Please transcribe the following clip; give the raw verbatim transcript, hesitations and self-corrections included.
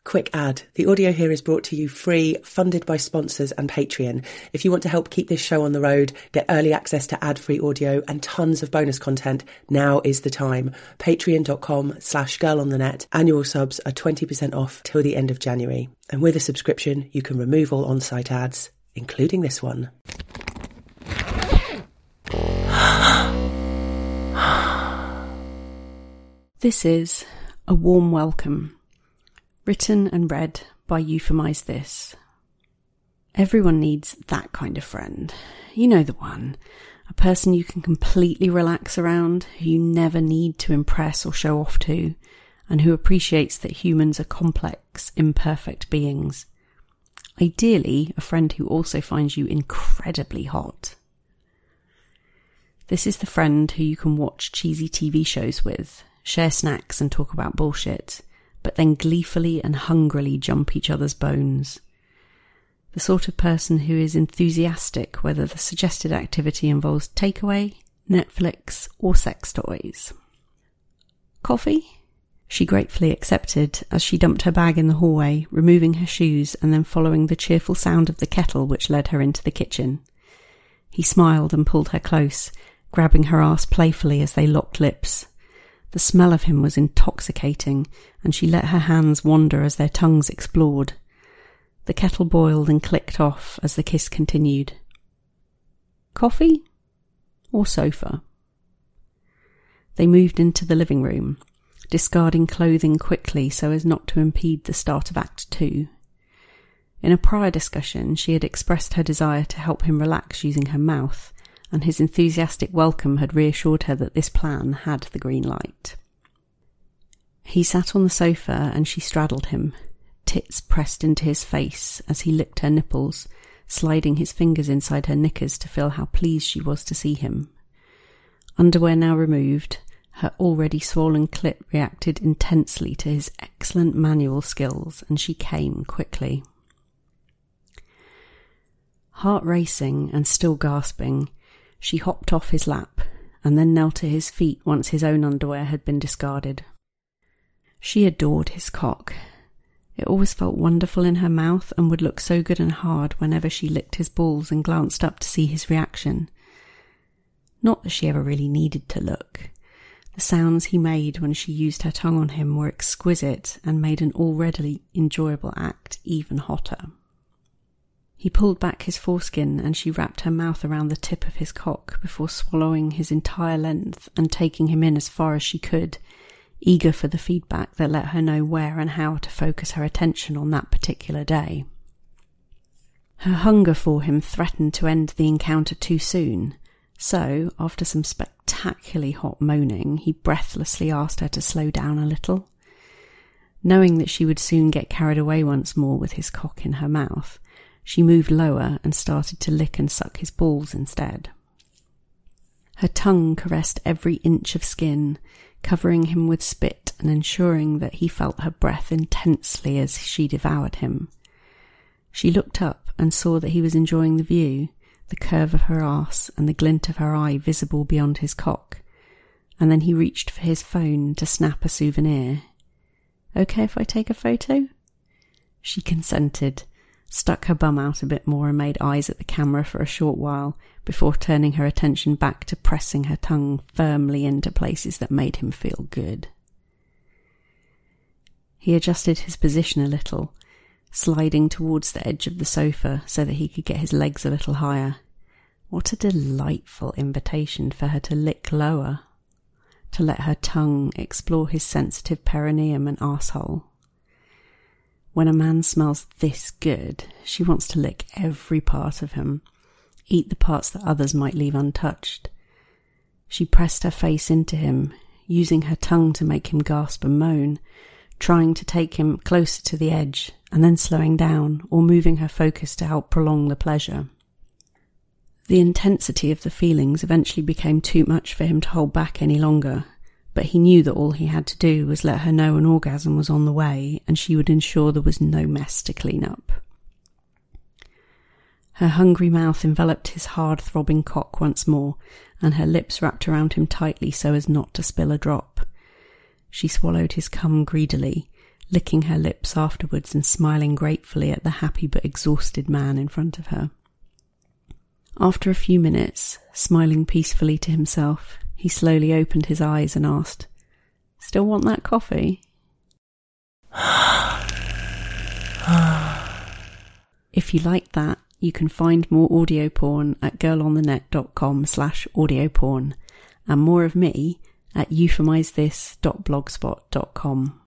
Quick ad. The audio here is brought to you free, funded by sponsors and Patreon. If you want to help keep this show on the road, get early access to ad-free audio and tons of bonus content, now is the time. Patreon.com slash girl on the net. Annual subs are twenty percent off till the end of January. And with a subscription, you can remove all on-site ads, including this one. This is A Warm Welcome, written and read by Euphemize This. Everyone needs that kind of friend. You know the one. A person you can completely relax around, who you never need to impress or show off to, and who appreciates that humans are complex, imperfect beings. Ideally, a friend who also finds you incredibly hot. This is the friend who you can watch cheesy T V shows with, share snacks and talk about bullshit, but then gleefully and hungrily jump each other's bones. The sort of person who is enthusiastic whether the suggested activity involves takeaway, Netflix, or sex toys. Coffee? She gratefully accepted as she dumped her bag in the hallway, removing her shoes and then following the cheerful sound of the kettle which led her into the kitchen. He smiled and pulled her close, grabbing her arse playfully as they locked lips. The smell of him was intoxicating, and she let her hands wander as their tongues explored. The kettle boiled and clicked off as the kiss continued. Coffee? Or sofa? They moved into the living room, discarding clothing quickly so as not to impede the start of Act Two. In a prior discussion, she had expressed her desire to help him relax using her mouth, and his enthusiastic welcome had reassured her that this plan had the green light. He sat on the sofa and she straddled him, tits pressed into his face as he licked her nipples, sliding his fingers inside her knickers to feel how pleased she was to see him. Underwear now removed, her already swollen clit reacted intensely to his excellent manual skills, and she came quickly. Heart racing and still gasping, she hopped off his lap and then knelt to his feet once his own underwear had been discarded. She adored his cock. It always felt wonderful in her mouth and would look so good and hard whenever she licked his balls and glanced up to see his reaction. Not that she ever really needed to look. The sounds he made when she used her tongue on him were exquisite and made an already enjoyable act even hotter. He pulled back his foreskin and she wrapped her mouth around the tip of his cock before swallowing his entire length and taking him in as far as she could, eager for the feedback that let her know where and how to focus her attention on that particular day. Her hunger for him threatened to end the encounter too soon, so, after some spectacularly hot moaning, he breathlessly asked her to slow down a little. Knowing that she would soon get carried away once more with his cock in her mouth, she moved lower and started to lick and suck his balls instead. Her tongue caressed every inch of skin, covering him with spit and ensuring that he felt her breath intensely as she devoured him. She looked up and saw that he was enjoying the view, the curve of her arse and the glint of her eye visible beyond his cock, and then he reached for his phone to snap a souvenir. "Okay if I take a photo?" She consented, stuck her bum out a bit more and made eyes at the camera for a short while before turning her attention back to pressing her tongue firmly into places that made him feel good. He adjusted his position a little, sliding towards the edge of the sofa so that he could get his legs a little higher. What a delightful invitation for her to lick lower, to let her tongue explore his sensitive perineum and arsehole. When a man smells this good, she wants to lick every part of him, eat the parts that others might leave untouched. She pressed her face into him, using her tongue to make him gasp and moan, trying to take him closer to the edge, and then slowing down or moving her focus to help prolong the pleasure. The intensity of the feelings eventually became too much for him to hold back any longer, but he knew that all he had to do was let her know an orgasm was on the way and she would ensure there was no mess to clean up. Her hungry mouth enveloped his hard throbbing cock once more, and her lips wrapped around him tightly so as not to spill a drop. She swallowed his cum greedily, licking her lips afterwards and smiling gratefully at the happy but exhausted man in front of her. After a few minutes, smiling peacefully to himself, he slowly opened his eyes and asked, "Still want that coffee?" If you like that, you can find more audio porn at girlonthenet.com slash audio porn and more of me at euphemizethis dot blogspot dot com.